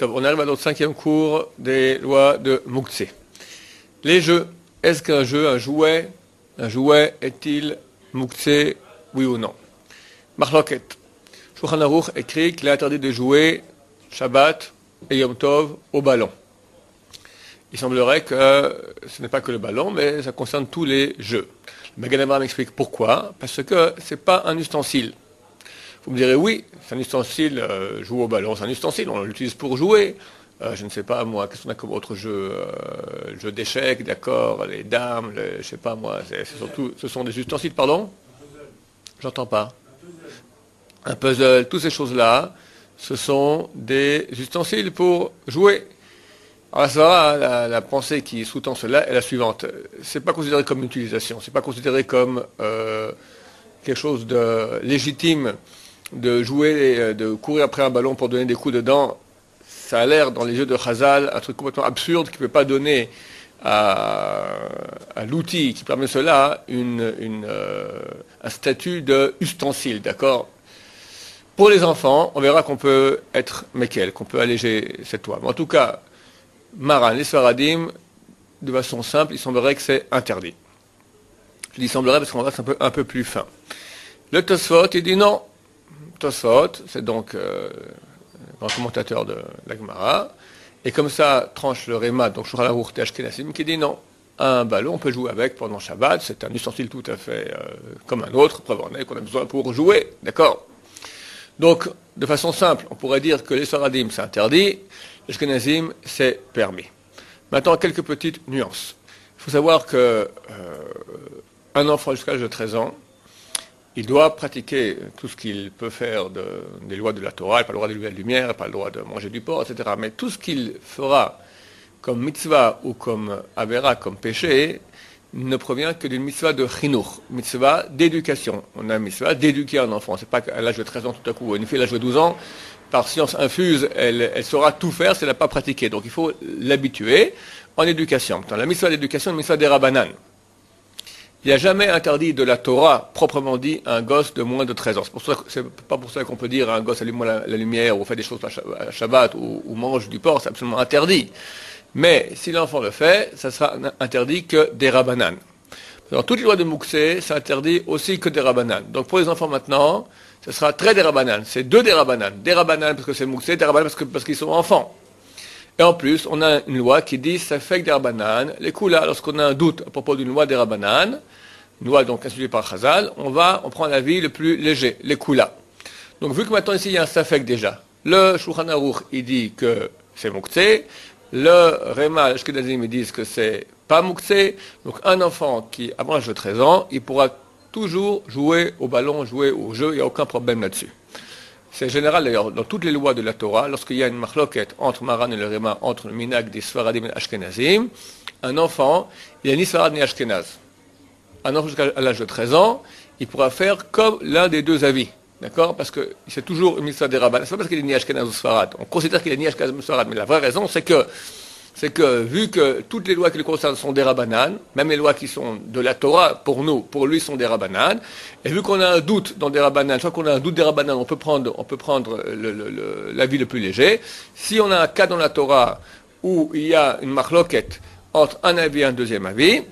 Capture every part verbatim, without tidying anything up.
On arrive à notre cinquième cours des lois de Mouktsé. Les jeux. Est-ce qu'un jeu, un jouet, un jouet est-il Mouktsé, oui ou non? Marloket. Shulchan Aruch écrit qu'il est interdit de jouer Shabbat et Yom Tov au ballon. Il semblerait que ce n'est pas que le ballon, mais ça concerne tous les jeux. Le Magen Avraham m'explique pourquoi. Parce que ce n'est pas un ustensile. Vous me direz, oui, c'est un ustensile, euh, jouer au ballon, c'est un ustensile, on l'utilise pour jouer. Euh, je ne sais pas, moi, qu'est-ce qu'on a comme autre jeu euh, Jeu d'échecs, d'accord, les dames, les, je ne sais pas, moi, c'est, c'est surtout, ce sont des ustensiles, pardon? J'entends pas. Un puzzle, toutes ces choses-là, ce sont des ustensiles pour jouer. Alors ça, la, la pensée qui sous-tend cela est la suivante. C'est pas considéré comme une utilisation, c'est pas considéré comme euh, quelque chose de légitime de jouer, de courir après un ballon pour donner des coups dedans. Ça a l'air, dans les yeux de Chazal, un truc complètement absurde qui ne peut pas donner à, à l'outil qui permet cela une, une, euh, un statut d'ustensile, d'accord? Pour les enfants, on verra qu'on peut être méquel, qu'on peut alléger cette loi. Mais en tout cas, Maran, les Sfaradim, de façon simple, il semblerait que c'est interdit. Je dis semblerait parce qu'on va être un peu, un peu plus fin. Le Tosfot, il dit non. Tosfot, c'est donc euh, un commentateur de la Gemara, et comme ça tranche le Réma, donc Shulchan Aruch Ashkenazim, qui dit non. Un ballon, on peut jouer avec pendant Shabbat, c'est un ustensile tout à fait euh, comme un autre, preuve en est qu'on a besoin pour jouer, d'accord? Donc, de façon simple, on pourrait dire que les Sfaradim, c'est interdit, les Ashkenazim, c'est permis. Maintenant, quelques petites nuances. Il faut savoir que euh, un enfant jusqu'à l'âge de treize ans, il doit pratiquer tout ce qu'il peut faire de, des lois de la Torah, il n'a pas le droit d'allumer la lumière, il n'a pas le droit de manger du porc, et cetera. Mais tout ce qu'il fera comme mitzvah ou comme avera, comme péché, ne provient que d'une mitzvah de chinuch, mitzvah d'éducation. On a une mitzvah d'éduquer un enfant. C'est pas qu'à l'âge de treize ans tout à coup, une fille à l'âge de douze ans, par science infuse, elle, elle saura tout faire si elle n'a pas pratiqué. Donc il faut l'habituer en éducation. Dans la mitzvah d'éducation, c'est une mitzvah des Rabbanan. Il n'y a jamais interdit de la Torah, proprement dit, à un gosse de moins de treize ans. C'est, pour ça, c'est pas pour ça qu'on peut dire à un gosse allume-moi la, la lumière ou fait des choses à Shabbat ou, ou mange du porc, c'est absolument interdit. Mais si l'enfant le fait, ça sera interdit que des Rabbanan. Dans toutes les lois de Mouktsé, c'est interdit aussi que des Rabbanan. Donc pour les enfants maintenant, ce sera très des Rabbanan. C'est deux des Rabbanan. Des Rabbanan parce que c'est Mouktsé, des Rabbanan parce, que, parce qu'ils sont enfants. Et en plus, on a une loi qui dit ça fait que des Rabbanan. Les coups là, lorsqu'on a un doute à propos d'une loi des Rabbanan, une loi donc instituée par Chazal, on va, on prend l'avis le plus léger, les coups là. Donc vu que maintenant ici il y a un safek déjà, le Shulchan Aruch il dit que c'est Mouktsé, le Réma, l'Ashkenazim ils disent que c'est pas Mouktsé, donc un enfant qui avant l'âge de treize ans, il pourra toujours jouer au ballon, jouer au jeu, il n'y a aucun problème là-dessus. C'est général d'ailleurs dans toutes les lois de la Torah, lorsqu'il y a une marloquette entre Maran et le Réma, entre le Minag des Sfaradim et l'Ashkenazim, un enfant, il n'y a ni Sfarad ni Ashkenaz. Un enfant jusqu'à l'âge de treize ans, il pourra faire comme l'un des deux avis. D'accord? Parce que c'est toujours une mitzvah des Rabbanan. C'est pas parce qu'il est ni Ashkenaz ou Sfarad. On considère qu'il est ni Ashkenaz ou Sfarad. Mais la vraie raison, c'est que, c'est que, vu que toutes les lois qui le concernent sont des Rabbanan, même les lois qui sont de la Torah, pour nous, pour lui, sont des Rabbanan, et vu qu'on a un doute dans des Rabbanan, soit qu'on a un doute des Rabbanan, on peut prendre, on peut prendre le, le, le, l'avis le plus léger. Si on a un cas dans la Torah où il y a une marloquette entre un avis et un deuxième avis,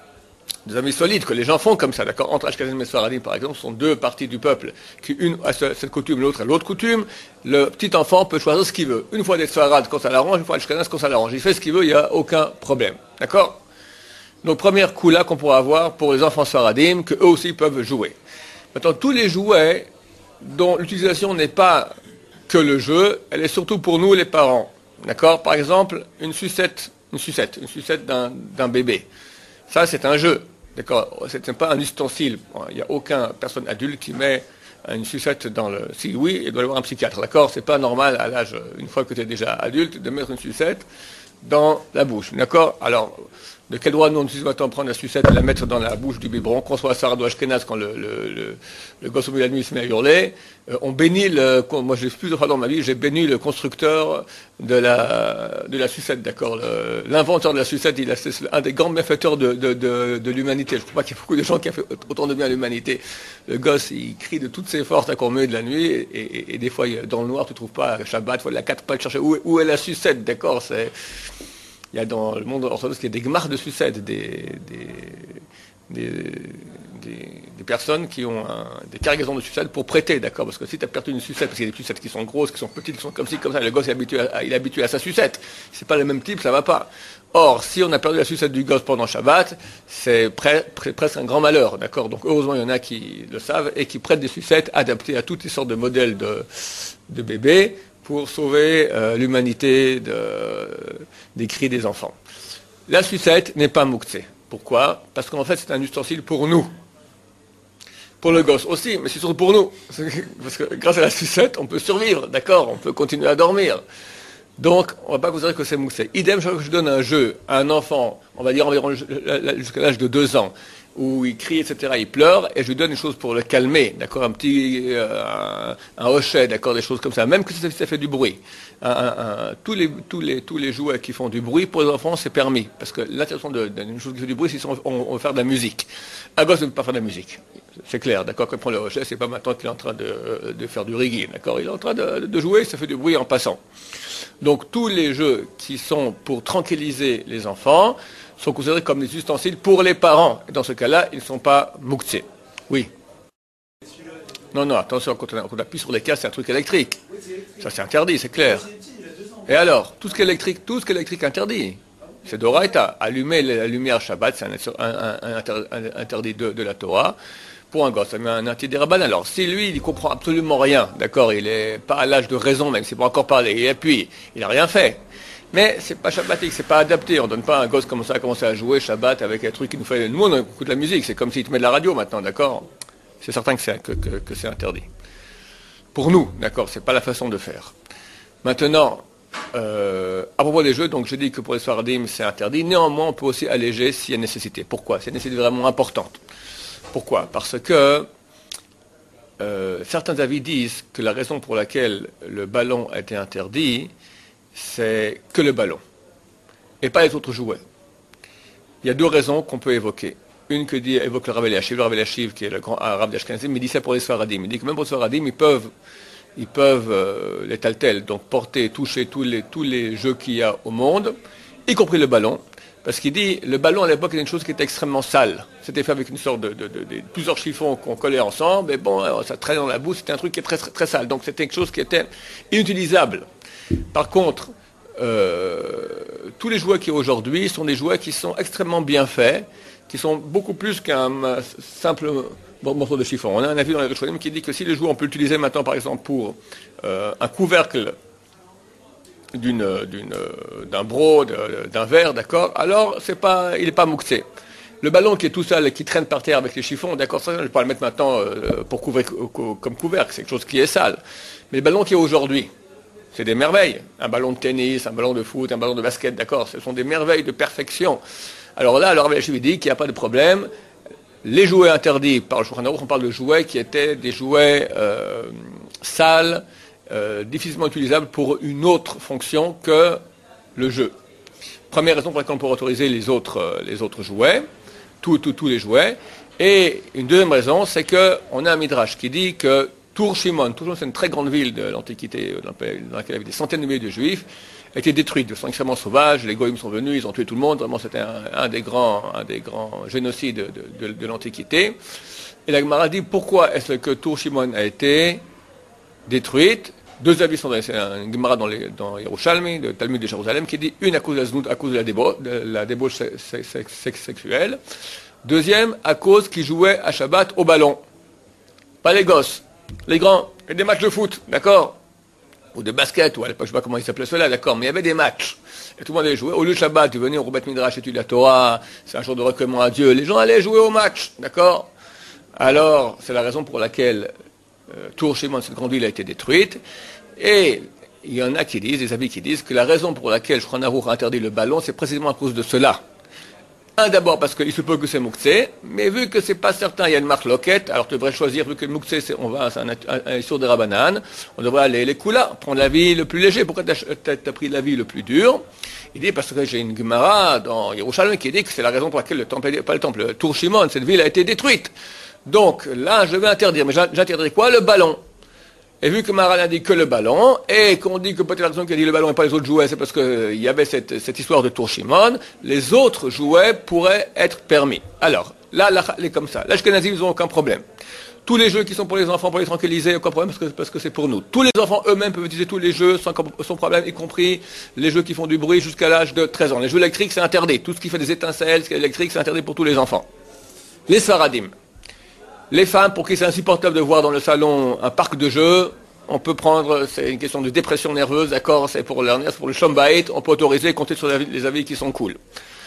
des amis solides, que les gens font comme ça, d'accord? Entre Ashkenazim et Sfaradim, par exemple, sont deux parties du peuple, qui une a cette coutume, l'autre a l'autre coutume. Le petit enfant peut choisir ce qu'il veut. Une fois des Sfarad quand ça l'arrange, une fois Ashkenaz quand ça l'arrange. Il fait ce qu'il veut, il n'y a aucun problème. D'accord? Donc, première coup là qu'on pourra avoir pour les enfants Sfaradim, qu'eux aussi peuvent jouer. Maintenant, tous les jouets dont l'utilisation n'est pas que le jeu, elle est surtout pour nous, les parents. D'accord? Par exemple, une sucette, une sucette, une sucette d'un, d'un bébé. Ça, c'est un jeu. D'accord, ce n'est pas un ustensile. Il n'y a aucune personne adulte qui met une sucette dans le... Si oui, il doit y avoir un psychiatre. D'accord, c'est pas normal à l'âge, une fois que tu es déjà adulte, de mettre une sucette dans la bouche. D'accord. Alors, De quel droit nous, on doit prendre la sucette et la mettre dans la bouche du biberon, qu'on soit à Sarah ou Ashkenaz quand le, le, le, le gosse au milieu de la nuit se met à hurler. Euh, on bénit le, moi j'ai plusieurs fois dans ma vie, j'ai béni le constructeur de la, de la sucette, d'accord. L'inventeur de la sucette, il a, c'est un des grands bienfaiteurs de, de, de, de l'humanité. Je ne crois pas qu'il y ait beaucoup de gens qui ont fait autant de bien à l'humanité. Le gosse, il crie de toutes ses forces à au milieu de la nuit, et, et, et des fois, dans le noir, tu ne trouves pas Shabbat, il faut la quatre pattes chercher où, où est la sucette, d'accord. C'est, il y a dans le monde orthodoxe, il y a des gmars de sucette, des, des, des, des, des personnes qui ont un, des cargaisons de sucette pour prêter, d'accord. Parce que si tu as perdu une sucette, parce qu'il y a des sucettes qui sont grosses, qui sont petites, qui sont comme ci, comme ça, le gosse est habitué à, il est habitué à sa sucette. C'est pas le même type, ça va pas. Or, si on a perdu la sucette du gosse pendant Shabbat, c'est pre, pre, presque un grand malheur, d'accord. Donc heureusement, il y en a qui le savent et qui prêtent des sucettes adaptées à toutes les sortes de modèles de, de bébés, pour sauver euh, l'humanité de, des cris des enfants. La sucette n'est pas mouktsé. Pourquoi? Parce qu'en fait, c'est un ustensile pour nous. Pour le gosse aussi, mais c'est surtout pour nous. Parce que grâce à la sucette, on peut survivre, d'accord. On peut continuer à dormir. Donc, on ne va pas considérer que c'est mouktsé. Idem, chaque fois que je donne un jeu à un enfant, on va dire environ jusqu'à l'âge de deux ans, où il crie, et cetera, il pleure, et je lui donne des choses pour le calmer, d'accord, un petit, euh, un, un hochet, d'accord, des choses comme ça, même que ça, ça fait du bruit. Un, un, un, tous, les, tous, les, tous les jouets qui font du bruit, pour les enfants, c'est permis, parce que l'intention d'une chose qui fait du bruit, c'est qu'on on veut faire de la musique. Un gosse ne peut pas faire de la musique, c'est clair, d'accord, quand il prend le hochet, c'est pas maintenant qu'il est en train de, de faire du reggae, d'accord, il est en train de, de jouer, ça fait du bruit en passant. Donc tous les jeux qui sont pour tranquilliser les enfants sont considérés comme des ustensiles pour les parents. Et dans ce cas-là, ils ne sont pas mouktsé. Oui. Non, non, attention, quand on appuie sur les cases, c'est un truc électrique. Ça, c'est interdit, c'est clair. Et alors, tout ce qui est électrique, tout ce qui est électrique interdit. C'est d'Oraita. Allumer la lumière Shabbat, c'est un, un, un, un interdit de, de la Torah. Pour un gosse, ça met un interdit rabbin. Alors, si lui, il ne comprend absolument rien, d'accord, il n'est pas à l'âge de raison, même s'il ne peut pas encore parler, et puis, il n'a rien fait. Mais c'est pas shabbatique, c'est pas adapté. On donne pas à un gosse comme ça à commencer à jouer Shabbat avec un truc qui nous fait. Nous, on écoute de la musique, c'est comme s'il te met de la radio maintenant, d'accord. C'est certain que c'est, que, que, que c'est interdit. Pour nous, d'accord, c'est pas la façon de faire. Maintenant, euh, à propos des jeux, donc je dis que pour les Sfaradim, c'est interdit. Néanmoins, on peut aussi alléger s'il y a nécessité. Pourquoi? C'est une nécessité vraiment importante. Pourquoi? Parce que euh, certains avis disent que la raison pour laquelle le ballon a été interdit, c'est que le ballon, et pas les autres jouets. Il y a deux raisons qu'on peut évoquer. Une que dit, évoque le Rav Eliashiv, le Rav Eliashiv qui est le grand arabe d'Ashkenazim, mais il dit ça pour les Sfaradim. Il dit que même pour les Sfaradim, ils peuvent, ils peuvent euh, les taltels, donc porter, toucher tous les, tous les jeux qu'il y a au monde, y compris le ballon. Parce qu'il dit, le ballon à l'époque était une chose qui était extrêmement sale. C'était fait avec une sorte de, de, de, de plusieurs chiffons qu'on collait ensemble, et bon, ça traînait dans la boue, c'était un truc qui était très, très, très sale. Donc c'était quelque chose qui était inutilisable. Par contre, euh, tous les jouets qui aujourd'hui sont des jouets qui sont extrêmement bien faits, qui sont beaucoup plus qu'un simple morceau de chiffon. On a un avis dans les Rishonim qui dit que si les jouets, on peut l'utiliser maintenant par exemple pour euh, un couvercle d'une, d'une, d'un broc, d'un verre, d'accord, alors c'est pas, il n'est pas mouktsé. Le ballon qui est tout sale et qui traîne par terre avec les chiffons, d'accord, ça je ne vais pas le mettre maintenant euh, pour couvrir, comme couvercle, c'est quelque chose qui est sale. Mais le ballon qui est aujourd'hui, c'est des merveilles. Un ballon de tennis, un ballon de foot, un ballon de basket, d'accord, ce sont des merveilles de perfection. Alors là, alors je lui dis qu'il n'y a pas de problème. Les jouets interdits par le Shulchan Aruch, on parle de jouets qui étaient des jouets euh, sales, euh, difficilement utilisables pour une autre fonction que le jeu. Première raison pour laquelle on peut autoriser les autres, euh, les autres jouets, tous tout, tous les jouets. Et une deuxième raison, c'est qu'on a un midrash qui dit que Tour Shimon, toujours c'est une très grande ville de l'Antiquité, dans laquelle il y avait des centaines de milliers de juifs, a été détruite de façon extrêmement sauvage. Les goïms sont venus, ils ont tué tout le monde. Vraiment, c'était un, un des grands, un des grands génocides de, de, de l'Antiquité. Et la Gemara dit pourquoi est-ce que Tour Shimon a été détruite. Deux avis sont dans c'est un Gemara dans, les, dans Yerushalmi, le Talmud de Jérusalem, qui dit une à cause de la znout, à cause de la débauche, de la débauche sex, sex, sex, sexuelle. Deuxième, à cause qu'ils jouaient à Shabbat au ballon. Pas les gosses. Les grands, et des matchs de foot, d'accord, ou de basket, ou à l'époque, je ne sais pas comment ils s'appelaient ceux-là, d'accord, mais il y avait des matchs, et tout le monde allait jouer. Au lieu de Shabbat, tu venais au Roubat Midrash, étudier la Torah, c'est un jour de recueillement à Dieu, les gens allaient jouer au match, d'accord. Alors, c'est la raison pour laquelle euh, Tour Shimon, cette grande ville, a été détruite, et il y en a qui disent, des avis qui disent, que la raison pour laquelle Shulchan Aruch a interdit le ballon, c'est précisément à cause de cela. Un, d'abord parce qu'il se peut que c'est Mouktsé, mais vu que c'est pas certain, il y a une marque loquette, alors tu devrais choisir, vu que le Mouktsé, c'est, on va, c'est un, un, un sur des Rabanan, on devrait aller les Kula, prendre l'avis le plus léger. Pourquoi tu as pris l'avis le plus dur? Il dit parce que j'ai une Gemara dans Yerushalmi qui dit que c'est la raison pour laquelle le temple, pas le temple, le Tour Shimon, cette ville a été détruite. Donc là, je vais interdire, mais j'interdirai quoi? Le ballon. Et vu que Maharal a dit que le ballon, et qu'on dit que peut-être la raison qu'il a dit le ballon et pas les autres jouets, c'est parce qu'il y avait cette, cette histoire de Tour Shimon, les autres jouets pourraient être permis. Alors, là, là, elle est comme ça. L'Ashkenazim, ils n'ont aucun problème. Tous les jeux qui sont pour les enfants, pour les tranquilliser, aucun problème, parce que, parce que c'est pour nous. Tous les enfants eux-mêmes peuvent utiliser tous les jeux sans, sans problème, y compris les jeux qui font du bruit jusqu'à l'âge de treize ans. Les jeux électriques, c'est interdit. Tout ce qui fait des étincelles, ce qui est électrique, c'est interdit pour tous les enfants. Les Sfaradim. Les femmes, pour qui c'est insupportable de voir dans le salon un parc de jeux, on peut prendre, c'est une question de dépression nerveuse, d'accord, c'est pour leur nerf, pour le Shombait, on peut autoriser et compter sur les avis qui sont cool.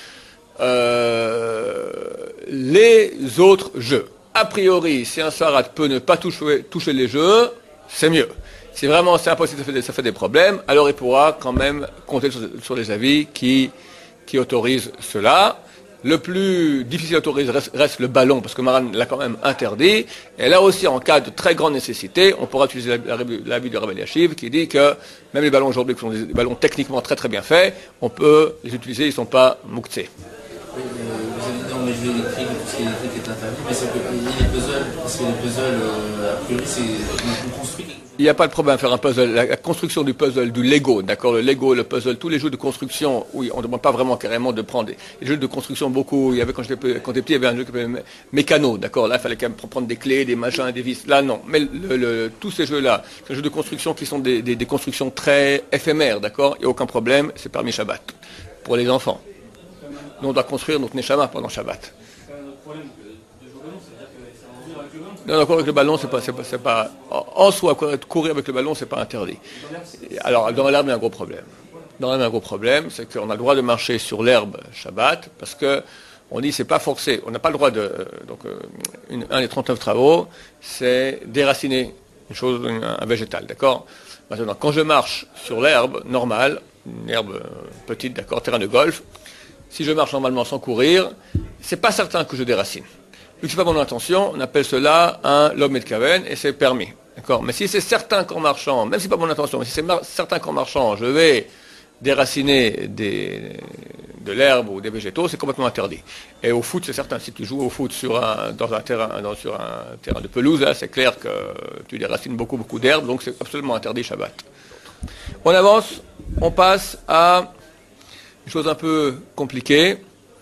Euh, les autres jeux. A priori, si un Sfarad peut ne pas toucher, toucher les jeux, c'est mieux. Si vraiment c'est impossible, ça fait, des, ça fait des problèmes, alors il pourra quand même compter sur, sur les avis qui, qui autorisent cela. Le plus difficile à autoriser reste, reste le ballon, parce que Maran l'a quand même interdit. Et là aussi, en cas de très grande nécessité, on pourra utiliser l'avis du Rav Eliashiv qui dit que même les ballons aujourd'hui, qui sont des ballons techniquement très très bien faits, on peut les utiliser, ils ne sont pas mouktsé. Oui, euh, vous avez dit dans les jeux électriques, tout ce qui est électrique est interdit, mais c'est que les puzzles, parce que les puzzles, euh, a priori, c'est on construit. Il n'y a pas de problème à faire un puzzle. La, la construction du puzzle, du Lego, d'accord, le Lego, le puzzle, tous les jeux de construction, oui, on ne demande pas vraiment carrément de prendre des les jeux de construction beaucoup. Il y avait quand j'étais quand j'étais petit, il y avait un jeu qui s'appelait Mécano, d'accord. Là, il fallait quand même prendre des clés, des machins, des vis. Là, non. Mais le, le, tous ces jeux-là, ces jeux de construction qui sont des, des, des constructions très éphémères, d'accord. Il n'y a aucun problème. C'est permis Shabbat pour les enfants. Nous, on doit construire notre Neshama pendant Shabbat. Non, courir avec le ballon, c'est pas, c'est pas, c'est pas, en soi, courir avec le ballon, c'est pas interdit. Alors, dans l'herbe, il y a un gros problème. Dans l'herbe, il y a un gros problème, c'est qu'on a le droit de marcher sur l'herbe Shabbat, parce que, on dit, c'est pas forcé. On n'a pas le droit de, donc, une, un des trente-neuf travaux, c'est déraciner une chose, un, un végétal, d'accord? Maintenant, quand je marche sur l'herbe normale, une herbe petite, d'accord, terrain de golf, si je marche normalement sans courir, c'est pas certain que je déracine. Vu que c'est pas mon intention, on appelle cela un lob metkaven et c'est permis. D'accord? Mais si c'est certain qu'en marchant, même si c'est pas mon intention, mais si c'est certain qu'en marchant, je vais déraciner des, de l'herbe ou des végétaux, c'est complètement interdit. Et au foot, c'est certain. Si tu joues au foot sur un, dans un terrain, dans, sur un terrain de pelouse, là, c'est clair que tu déracines beaucoup, beaucoup d'herbe, donc c'est absolument interdit Shabbat. On avance, on passe à une chose un peu compliquée.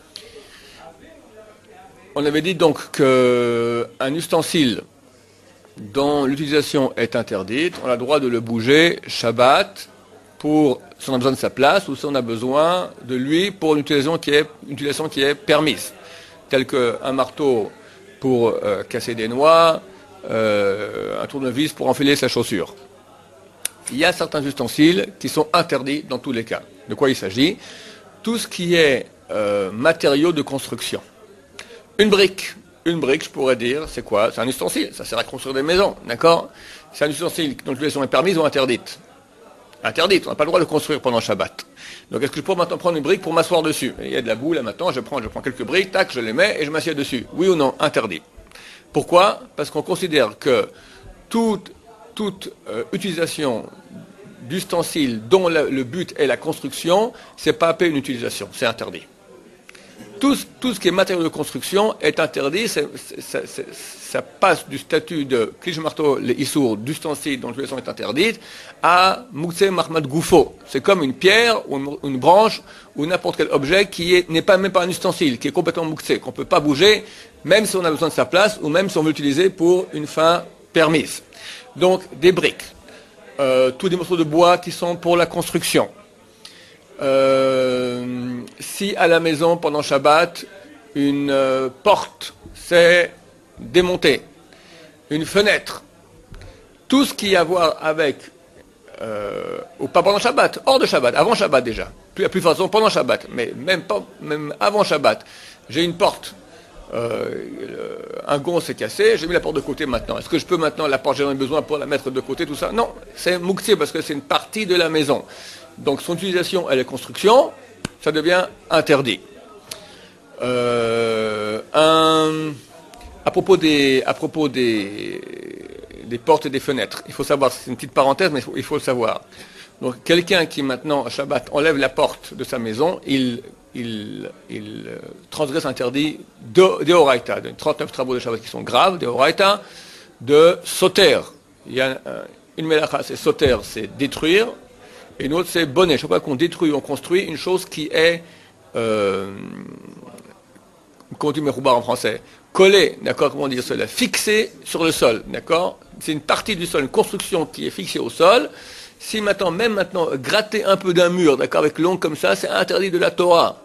On avait dit donc qu'un ustensile dont l'utilisation est interdite, on a le droit de le bouger Shabbat pour si on a besoin de sa place ou si on a besoin de lui pour une utilisation qui est, une utilisation qui est permise, telle qu'un marteau pour euh, casser des noix, euh, un tournevis pour enfiler sa chaussure. Il y a certains ustensiles qui sont interdits dans tous les cas. De quoi il s'agit? Tout ce qui est euh, matériaux de construction. Une brique, une brique, je pourrais dire, c'est quoi? C'est un ustensile, ça sert à construire des maisons, d'accord? C'est un ustensile dont l'utilisation est permise ou interdite? Interdite, on n'a pas le droit de le construire pendant Shabbat. Donc est-ce que je peux maintenant prendre une brique pour m'asseoir dessus? Il y a de la boue là maintenant, je prends, je prends quelques briques, tac, je les mets et je m'assieds dessus. Oui ou non? Interdit. Pourquoi? Parce qu'on considère que toute, toute euh, utilisation d'ustensiles dont le, le but est la construction, c'est pas appelé une utilisation, c'est interdit. Tout, tout ce qui est matériaux de construction est interdit, c'est, c'est, c'est, ça passe du statut de cliché marteau, les issours, d'ustensiles dont l'utilisation est interdite, à Mouktsé Mahmad Goufo. C'est comme une pierre ou une, une branche ou n'importe quel objet qui est, n'est pas même pas un ustensile, qui est complètement Mouktsé, qu'on ne peut pas bouger, même si on a besoin de sa place ou même si on veut l'utiliser pour une fin permise. Donc des briques, euh, tous des morceaux de bois qui sont pour la construction. Euh, si à la maison pendant Shabbat une euh, porte s'est démontée, une fenêtre, tout ce qui a à voir avec, euh, ou pas pendant Shabbat, hors de Shabbat, avant Shabbat déjà, plus à plus forte raison pendant Shabbat, mais même pas, même avant Shabbat, j'ai une porte, euh, un gond s'est cassé, j'ai mis la porte de côté maintenant. Est-ce que je peux maintenant la porte, j'en ai besoin pour la mettre de côté, tout ça? Non, c'est Mouktsé parce que c'est une partie de la maison. Donc son utilisation et la construction, ça devient interdit. euh, un, à propos des, à propos des, des portes et des fenêtres, il faut savoir, c'est une petite parenthèse, mais il faut, il faut le savoir. Donc, quelqu'un qui maintenant, à Shabbat, enlève la porte de sa maison, il, il, il euh, transgresse interdit de, de Horaïta, de trente-neuf travaux de Shabbat qui sont graves, de Horaïta, de Soter. Il y a euh, une mélacha, c'est Soter, c'est détruire, et une autre, c'est bonnet. Chaque fois qu'on détruit, on construit une chose qui est, euh, comment on dit meroubar en français, collée, d'accord, comment dire cela, fixée sur le sol, d'accord. C'est une partie du sol, une construction qui est fixée au sol. Si maintenant, même maintenant, gratter un peu d'un mur, d'accord, avec l'ongle comme ça, c'est interdit de la Torah.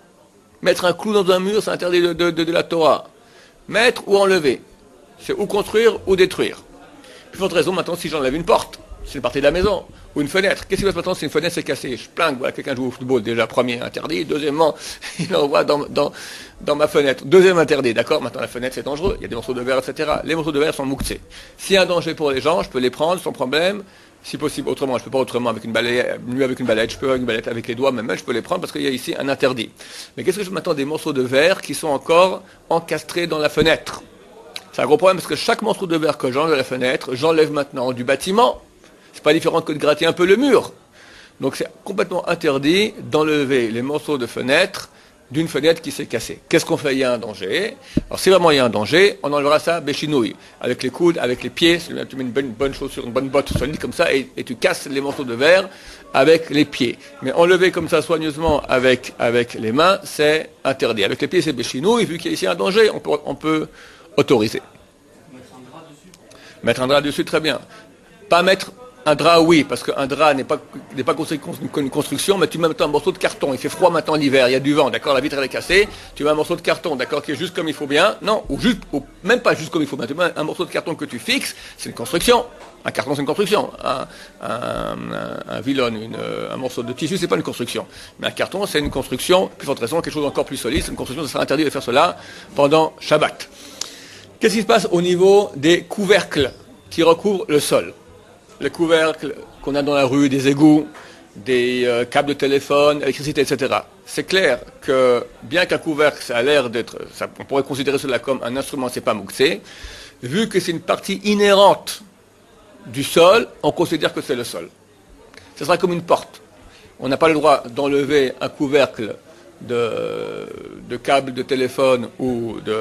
Mettre un clou dans un mur, c'est interdit de, de, de, de la Torah. Mettre ou enlever, c'est ou construire ou détruire. Plus forte raison, maintenant, si j'enlève une porte, c'est une partie de la maison, ou une fenêtre. Qu'est-ce qui se passe maintenant si une fenêtre s'est cassée? Je plains, voilà, quelqu'un joue au football, déjà, premier interdit. Deuxièmement, il envoie dans, dans, dans ma fenêtre. Deuxième interdit, d'accord? Maintenant, la fenêtre, c'est dangereux. Il y a des morceaux de verre, et cetera. Les morceaux de verre sont mouxés. S'il y a un danger pour les gens, je peux les prendre sans problème. Si possible, autrement, je ne peux pas autrement avec une balayette, mieux avec une balayette, je peux avec une balayette avec les doigts, même je peux les prendre parce qu'il y a ici un interdit. Mais qu'est-ce que je m'attends des morceaux de verre qui sont encore encastrés dans la fenêtre? C'est un gros problème parce que chaque morceau de verre que j'enlève de la fenêtre, j'enlève maintenant du bâtiment. C'est pas différent que de gratter un peu le mur. Donc c'est complètement interdit d'enlever les morceaux de fenêtre d'une fenêtre qui s'est cassée. Qu'est-ce qu'on fait? Il y a un danger. Alors si vraiment il y a un danger, on enlèvera ça béchinouille, avec les coudes, avec les pieds. Tu mets une bonne, bonne chaussure, une bonne botte solide comme ça et, et tu casses les morceaux de verre avec les pieds. Mais enlever comme ça soigneusement avec, avec les mains, c'est interdit. Avec les pieds, c'est béchinouille. Vu qu'il y a ici un danger, on peut, on peut autoriser. Mettre un drap dessus. Mettre un drap dessus, très bien. Pas mettre un drap, oui, parce qu'un drap n'est pas, n'est pas construit une construction, mais tu mets maintenant un morceau de carton. Il fait froid maintenant l'hiver, il y a du vent, d'accord, la vitre elle est cassée. Tu mets un morceau de carton, d'accord, qui est juste comme il faut bien. Non, ou juste, ou même pas juste comme il faut bien. Tu mets un morceau de carton que tu fixes, c'est une construction. Un carton, c'est une construction. Un, un, un, un villon, une, un morceau de tissu, c'est pas une construction. Mais un carton, c'est une construction, plus forte raison, quelque chose d'encore plus solide. C'est une construction, ça sera interdit de faire cela pendant Shabbat. Qu'est-ce qui se passe au niveau des couvercles qui recouvrent le sol? Les couvercles qu'on a dans la rue, des égouts, des euh, câbles de téléphone, électricité, et cetera. C'est clair que, bien qu'un couvercle, ça a l'air d'être, ça, on pourrait considérer cela comme un instrument, c'est pas mouxé, vu que c'est une partie inhérente du sol, on considère que c'est le sol. Ce sera comme une porte. On n'a pas le droit d'enlever un couvercle de, de câble de téléphone ou de...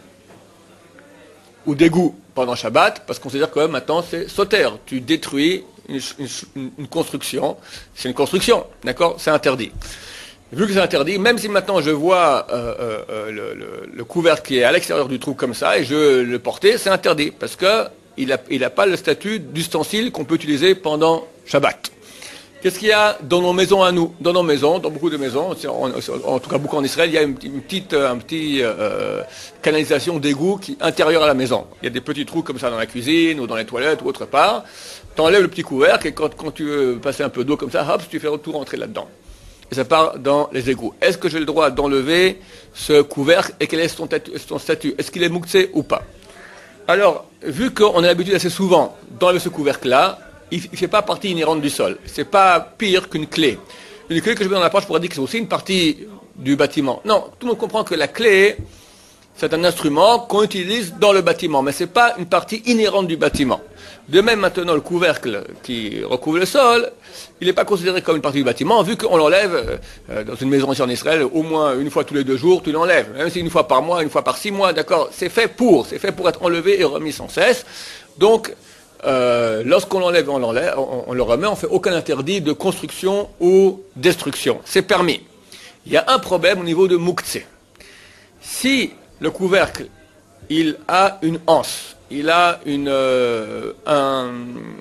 ou d'égout pendant Shabbat, parce qu'on considère que maintenant c'est sauter. Tu détruis une, une, une construction, c'est une construction, d'accord? C'est interdit. Vu que c'est interdit, même si maintenant je vois euh, euh, le, le, le couvercle qui est à l'extérieur du trou comme ça, et je le porter, c'est interdit, parce qu'il n'a il a pas le statut d'ustensile qu'on peut utiliser pendant Shabbat. Qu'est-ce qu'il y a dans nos maisons à nous? Dans nos maisons, dans beaucoup de maisons, en, en tout cas beaucoup en Israël, il y a une, une petite, un petit euh, canalisation d'égout qui intérieure à la maison. Il y a des petits trous comme ça dans la cuisine ou dans les toilettes ou autre part. Tu enlèves le petit couvercle et quand, quand tu veux passer un peu d'eau comme ça, hop, tu fais tout rentrer là-dedans. Et ça part dans les égouts. Est-ce que j'ai le droit d'enlever ce couvercle et quel est son, son statut? Est-ce qu'il est mouxé ou pas? Alors, vu qu'on a l'habitude assez souvent d'enlever ce couvercle-là, il ne fait pas partie inhérente du sol. C'est pas pire qu'une clé. Une clé que je mets dans la poche, je pourrais dire que c'est aussi une partie du bâtiment. Non, tout le monde comprend que la clé, c'est un instrument qu'on utilise dans le bâtiment, mais c'est pas une partie inhérente du bâtiment. De même, maintenant, le couvercle qui recouvre le sol, il n'est pas considéré comme une partie du bâtiment, vu qu'on l'enlève euh, dans une maison ici en Israël, au moins une fois tous les deux jours, tu l'enlèves. Même si une fois par mois, une fois par six mois, d'accord, c'est fait pour, c'est fait pour être enlevé et remis sans cesse. Donc, Euh, lorsqu'on l'enlève, on l'enlève, on, on le remet, on fait aucun interdit de construction ou destruction. C'est permis. Il y a un problème au niveau de Mouktsé. Si le couvercle, il a une anse, il a une, euh, un,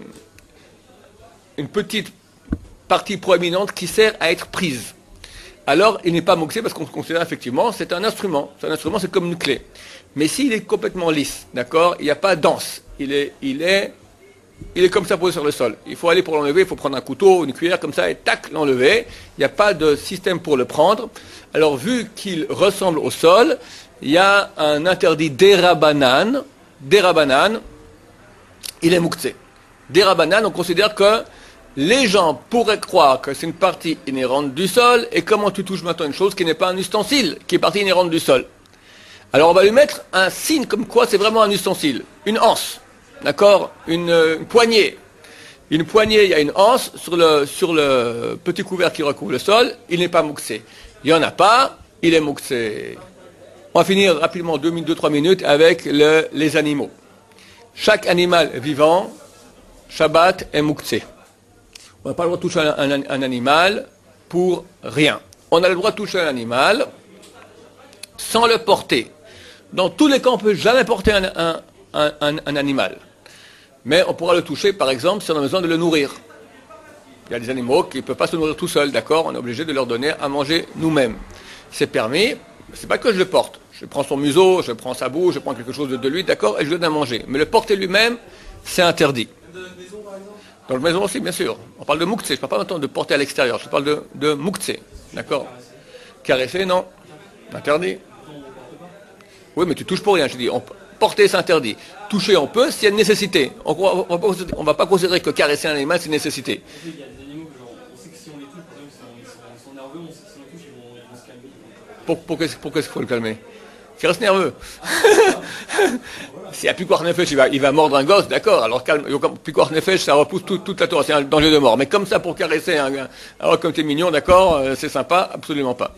une petite partie proéminente qui sert à être prise, alors il n'est pas Mouktsé parce qu'on considère effectivement c'est un instrument. C'est un instrument, c'est comme une clé. Mais s'il est complètement lisse, d'accord, il n'y a pas d'anse, il est, il est Il est comme ça posé sur le sol. Il faut aller pour l'enlever, il faut prendre un couteau, une cuillère comme ça et tac, l'enlever. Il n'y a pas de système pour le prendre. Alors vu qu'il ressemble au sol, il y a un interdit d'Erabanan. D'Erabanan, il est mouxé. D'Erabanan, on considère que les gens pourraient croire que c'est une partie inhérente du sol, et comment tu touches maintenant une chose qui n'est pas un ustensile, qui est partie inhérente du sol? Alors on va lui mettre un signe comme quoi c'est vraiment un ustensile, une anse, d'accord, une, une poignée. Une poignée, il y a une anse sur le, sur le petit couvert qui recouvre le sol, il n'est pas mouxé. Il n'y en a pas, il est mouxé. On va finir rapidement, deux minutes, deux, trois minutes, avec le, les animaux. Chaque animal vivant, Shabbat est mouxé. On n'a pas le droit de toucher un, un, un animal pour rien. On a le droit de toucher un animal sans le porter. Dans tous les cas, on ne peut jamais porter un, un, un, un, un animal. Mais on pourra le toucher, par exemple, si on a besoin de le nourrir. Il y a des animaux qui ne peuvent pas se nourrir tout seuls, d'accord? On est obligé de leur donner à manger nous-mêmes. C'est permis, c'est pas que je le porte. Je prends son museau, je prends sa bouche, je prends quelque chose de, de lui, d'accord, et je lui donne à manger. Mais le porter lui-même, c'est interdit. Dans la maison, par exemple? Dans la maison aussi, bien sûr. On parle de mouktsé, je ne parle pas maintenant de porter à l'extérieur, je parle de, de mouktsé, d'accord? Caresser, non. Interdit. Oui, mais tu touches pour rien, je dis. On, porter, c'est interdit. Toucher, on peut s'il y a une nécessité. On ne va pas considérer que caresser un animal, c'est une nécessité. Il y a des animaux que genre, on sait que si on les touche, par exemple, ils sont, ils sont nerveux, on sait que si on les touche, ils vont, ils vont se calmer. Pour, pour, pourquoi est-ce qu'il faut le calmer? Il reste nerveux. S'il y a Pikuach Nefesh, il va, il va mordre un gosse, d'accord. Alors calme, Pikuach Nefesh, ça repousse tout, toute la Torah, c'est un danger de mort. Mais comme ça, pour caresser un gars, alors comme t'es mignon, d'accord, c'est sympa, absolument pas.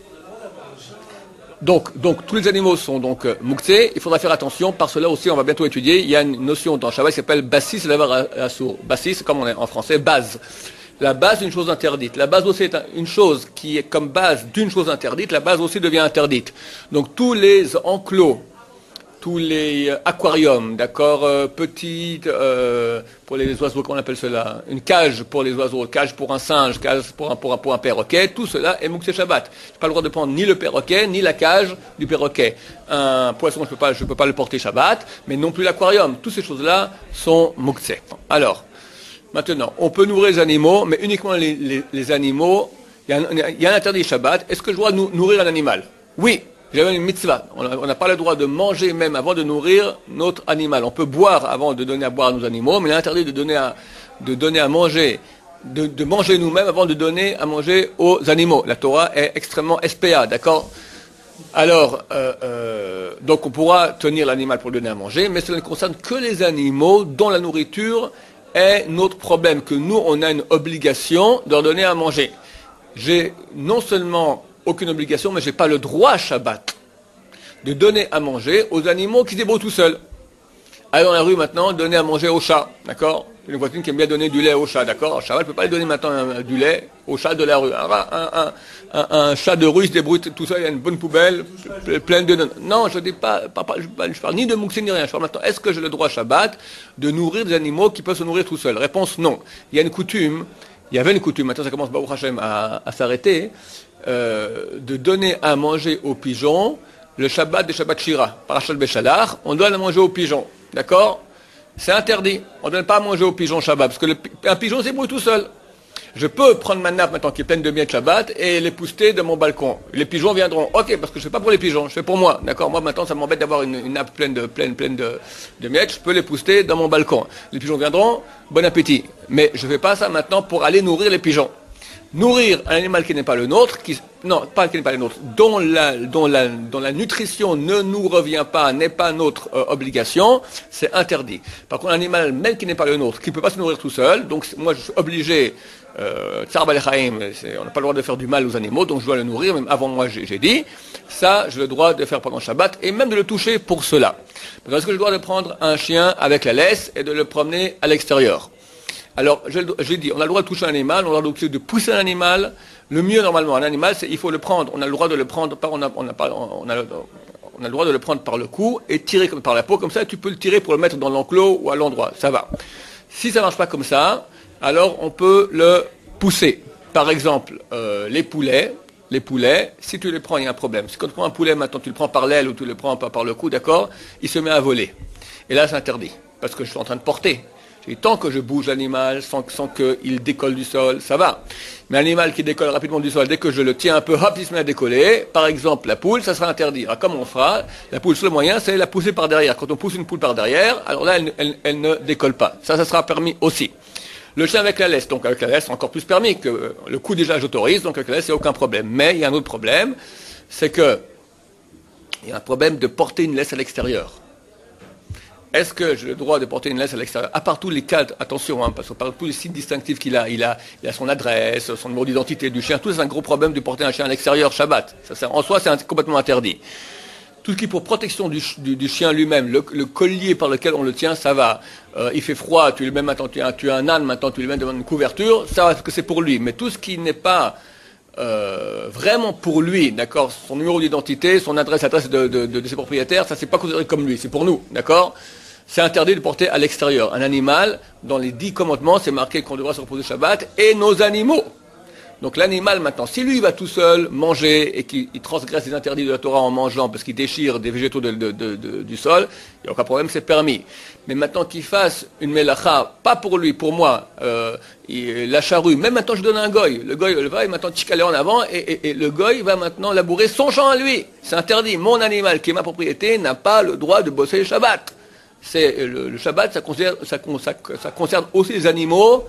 Donc, donc, tous les animaux sont donc euh, mouxés. Il faudra faire attention. Par cela aussi, on va bientôt étudier. Il y a une notion dans Shabbat qui s'appelle bassis lavar assour. Bassis, comme on est en français, base. La base est une chose interdite. La base aussi est une chose qui est comme base d'une chose interdite. La base aussi devient interdite. Donc, tous les enclos, tous les aquariums, d'accord, euh, petites, euh, pour les oiseaux, comment on appelle cela? Une cage pour les oiseaux, cage pour un singe, cage pour un, pour un, pour un perroquet, tout cela est mouxé Shabbat. Je n'ai pas le droit de prendre ni le perroquet, ni la cage du perroquet. Un poisson, je ne peux pas, je peux pas le porter Shabbat, mais non plus l'aquarium. Toutes ces choses-là sont mouxé. Alors, maintenant, on peut nourrir les animaux, mais uniquement les, les, les animaux. Il y, a un, il y a un interdit Shabbat. Est-ce que je dois nou, nourrir un animal? Oui. J'avais une mitzvah. On n'a pas le droit de manger même avant de nourrir notre animal. On peut boire avant de donner à boire à nos animaux, mais il est interdit de donner à, de donner à manger, de, de manger nous-mêmes avant de donner à manger aux animaux. La Torah est extrêmement S P A, d'accord? Alors, euh, euh, donc on pourra tenir l'animal pour le donner à manger, mais cela ne concerne que les animaux dont la nourriture est notre problème, que nous, on a une obligation de leur donner à manger. J'ai non seulement aucune obligation, mais je n'ai pas le droit Shabbat de donner à manger aux animaux qui se débrouillent tout seuls. Allez dans la rue maintenant, donner à manger aux chats, d'accord? Une voisine qui aime bien donner du lait aux chats, d'accord? Shabbat ne peut pas lui donner maintenant un, du lait aux chats de la rue. Un, un, un, un chat de rue se débrouille tout seul, il y a une bonne poubelle pleine de... Non, je ne dis pas, pas, pas, je parle, je parle ni de mouxé ni rien. Je parle maintenant, est-ce que j'ai le droit Shabbat de nourrir des animaux qui peuvent se nourrir tout seuls? Réponse non. Il y a une coutume, il y avait une coutume, maintenant ça commence Baruch Hashem à, à s'arrêter, Euh, de donner à manger aux pigeons le Shabbat des Shabbat Shira, Parashat Beshalach, on donne à manger aux pigeons, d'accord? C'est interdit, on ne donne pas à manger aux pigeons Shabbat, parce que le, un pigeon se débrouille tout seul. Je peux prendre ma nappe maintenant qui est pleine de miettes Shabbat et les pousser de mon balcon. Les pigeons viendront, ok, parce que je ne fais pas pour les pigeons, je fais pour moi, d'accord? Moi maintenant ça m'embête d'avoir une, une nappe pleine de, pleine, pleine de, de miettes, je peux les pousser dans mon balcon. Les pigeons viendront, bon appétit. Mais je ne fais pas ça maintenant pour aller nourrir les pigeons. Nourrir un animal qui n'est pas le nôtre, qui, non, pas qui n'est pas le nôtre, dont la, dont la, dont la nutrition ne nous revient pas, n'est pas notre euh, obligation, c'est interdit. Par contre, un animal même qui n'est pas le nôtre, qui ne peut pas se nourrir tout seul, donc moi je suis obligé, euh, Tsar Bal Chaim, on n'a pas le droit de faire du mal aux animaux, donc je dois le nourrir, même avant moi j'ai, j'ai dit, ça j'ai le droit de faire pendant Shabbat, et même de le toucher pour cela. Parce est-ce que je dois de prendre un chien avec la laisse et de le promener à l'extérieur? Alors, j'ai dit, on a le droit de toucher un animal, on a le droit de pousser un animal. Le mieux, normalement, un animal, c'est il faut le prendre. On a le droit de le prendre par, on a, on a pas, on a, on a le droit de le prendre par le cou et tirer comme par la peau. Comme ça, tu peux le tirer pour le mettre dans l'enclos ou à l'endroit. Ça va. Si ça marche pas comme ça, alors on peut le pousser. Par exemple, euh, les poulets. Les poulets, si tu les prends, il y a un problème. Si quand tu prends un poulet, maintenant tu le prends par l'aile ou tu le prends pas par le cou, d'accord, il se met à voler. Et là, c'est interdit. Parce que je suis en train de porter. Et tant que je bouge l'animal sans, sans qu'il décolle du sol, ça va. Mais un animal qui décolle rapidement du sol, dès que je le tiens un peu, hop, il se met à décoller. Par exemple, la poule, ça sera interdit. Alors, comme on fera, la poule, le moyen, c'est la pousser par derrière. Quand on pousse une poule par derrière, alors là, elle, elle, elle ne décolle pas. Ça, ça sera permis aussi. Le chien avec la laisse, donc avec la laisse, c'est encore plus permis, que le coup déjà j'autorise, donc avec la laisse, il n'y a aucun problème. Mais il y a un autre problème, c'est que il y a un problème de porter une laisse à l'extérieur. Est-ce que j'ai le droit de porter une laisse à l'extérieur? À part tous les cas, attention, hein, parce que par tous les signes distinctifs qu'il a, il a, il a son adresse, son numéro d'identité du chien, tout ça, c'est un gros problème de porter un chien à l'extérieur Shabbat. Ça, ça, en soi, c'est un, complètement interdit. Tout ce qui est pour protection du, du, du chien lui-même, le, le collier par lequel on le tient, ça va. Euh, il fait froid, tu le mets maintenant, tu as, tu as un âne, maintenant tu le mets devant une couverture, ça va, parce que c'est pour lui. Mais tout ce qui n'est pas euh, vraiment pour lui, d'accord, son numéro d'identité, son adresse, adresse de, de, de, de ses propriétaires, ça c'est pas considéré comme lui, c'est pour nous, d'accord? C'est interdit de porter à l'extérieur. Un animal, dans les dix commandements, c'est marqué qu'on devra se reposer Shabbat, et nos animaux. Donc l'animal maintenant, si lui va tout seul manger et qu'il transgresse les interdits de la Torah en mangeant parce qu'il déchire des végétaux de, de, de, de, du sol, il n'y a aucun problème, c'est permis. Mais maintenant qu'il fasse une melacha, pas pour lui, pour moi, euh, il, la charrue, même maintenant je donne un goy, le goy le va, et maintenant tchikaler en avant, et, et, et le goy va maintenant labourer son champ à lui. C'est interdit. Mon animal qui est ma propriété n'a pas le droit de bosser le Shabbat. C'est, le, le Shabbat, ça concerne, ça, ça, ça concerne aussi les animaux.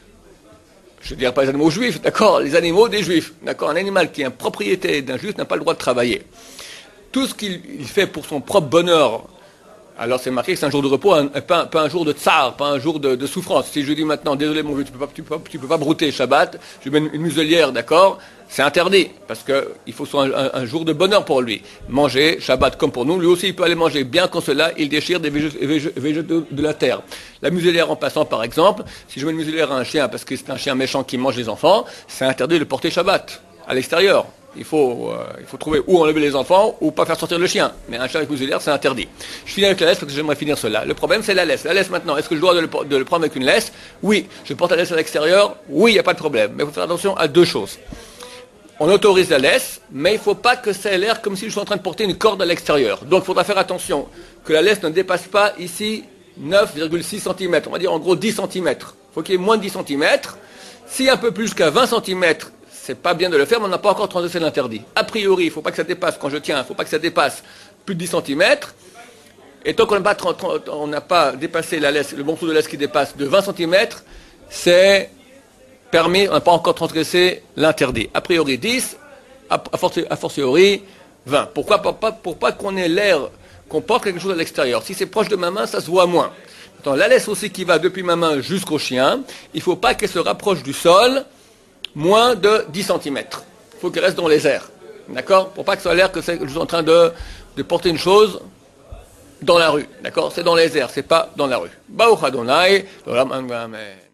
Je ne dirais pas les animaux juifs, d'accord, les animaux des juifs, d'accord. Un animal qui est un propriété d'un juif n'a pas le droit de travailler. Tout ce qu'il fait pour son propre bonheur, alors c'est marqué que c'est un jour de repos, un, pas, pas un jour de tsar, pas un jour de, de souffrance. Si je dis maintenant, désolé mon vieux, tu ne peux, peux, peux pas brouter Shabbat, je mets une, une muselière, d'accord, c'est interdit, parce qu'il faut que ce soit un, un, un jour de bonheur pour lui. Manger, Shabbat comme pour nous, lui aussi il peut aller manger, bien qu'en cela, il déchire des végétaux de la terre. La muselière en passant par exemple, si je mets une muselière à un chien, parce que c'est un chien méchant qui mange les enfants, c'est interdit de le porter Shabbat, à l'extérieur. Il faut, euh, il faut trouver où enlever les enfants ou pas faire sortir le chien. Mais un chien avec muselière, c'est interdit. Je finis avec la laisse parce que j'aimerais finir cela. Le problème, c'est la laisse. La laisse maintenant, est-ce que je dois de le, de le prendre avec une laisse? Oui. Je porte la laisse à l'extérieur? Oui, il n'y a pas de problème. Mais il faut faire attention à deux choses. On autorise la laisse, mais il ne faut pas que ça ait l'air comme si je suis en train de porter une corde à l'extérieur. Donc il faudra faire attention que la laisse ne dépasse pas ici neuf virgule six centimètres. On va dire en gros dix centimètres. Il faut qu'il y ait moins de dix centimètres. Si un peu plus qu'à vingt centimètres, c'est pas bien de le faire, mais on n'a pas encore transgressé l'interdit. A priori, il ne faut pas que ça dépasse, quand je tiens, il ne faut pas que ça dépasse plus de dix centimètres. Et tant qu'on n'a pas, on n'a pas dépassé la laisse, le morceau de laisse qui dépasse de vingt centimètres, c'est permis, on n'a pas encore transgressé l'interdit. A priori dix, a fortiori vingt. Pourquoi? Pour pas, pour pas qu'on ait l'air qu'on porte quelque chose à l'extérieur. Si c'est proche de ma main, ça se voit moins. Dans la laisse aussi qui va depuis ma main jusqu'au chien, il ne faut pas qu'elle se rapproche du sol moins de dix centimètres. Il faut qu'elle reste dans les airs. D'accord? Pour pas que ça ait l'air que je suis en train de, de porter une chose dans la rue. D'accord? C'est dans les airs, c'est pas dans la rue. Baruch Adonai, l'olam amen.